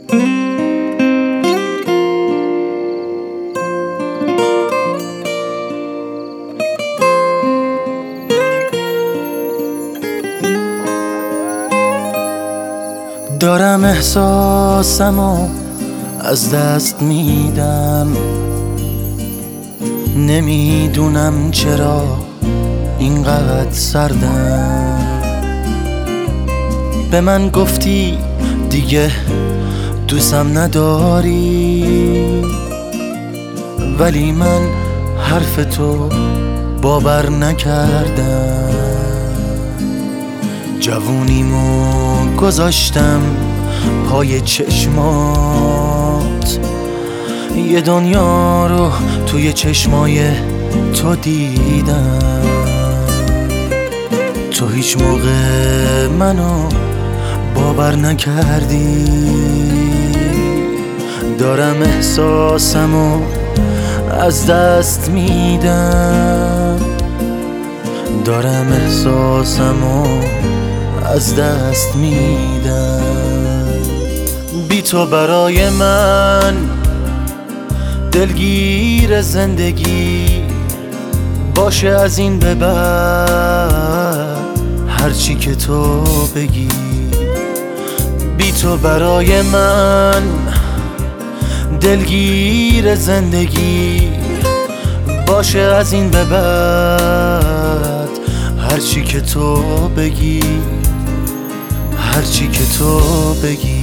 دارم احساسمو از دست میدم، نمیدونم چرا اینقدر سردم. به من گفتی دیگه دوستم نداری، ولی من حرف تو باور نکردم. جوونیمو گذاشتم پای چشمات، یه دنیا رو توی چشمای تو دیدم. تو هیچ موقع منو باور نکردی. دارم احساسمو از دست میدم، دارم احساسمو از دست میدم. بی تو برای من دلگیر زندگی باشه از این به بعد، هرچی که تو بگی. بی تو برای من دلگیر زندگی باشه از این به بعد، هرچی که تو بگی، هرچی که تو بگی.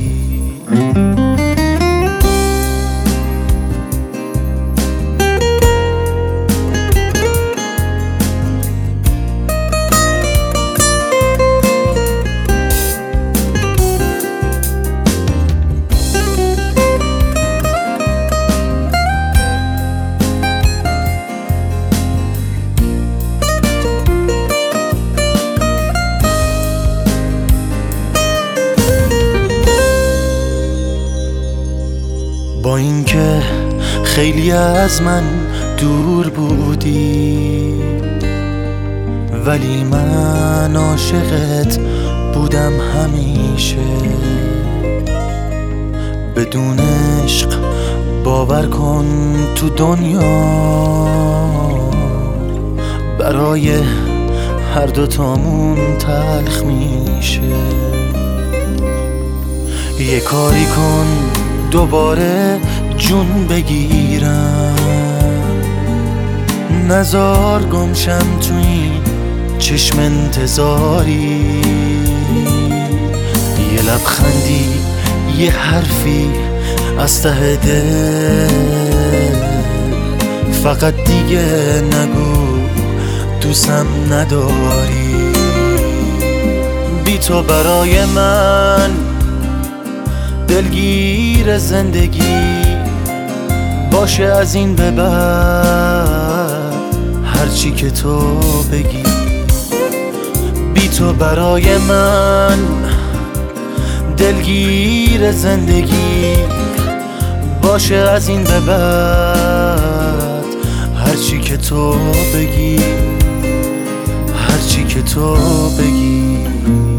با اینکه خیلی از من دور بودی، ولی من عاشقت بودم همیشه. بدون عشق باور کن تو دنیا برای هر دوتامون تلخ میشه. یه کاری کن دوباره جون بگیرم، نزار گمشم تو این چشم انتظاری. یه لبخندی، یه حرفی از ته دل، فقط دیگه نگو دوستم نداری. بی تو برای من دلگیر زندگی باشه از این به بعد، هرچی که تو بگی. بی تو برای من دلگیر زندگی باشه از این به بعد، هرچی که تو بگی، هرچی که تو بگی.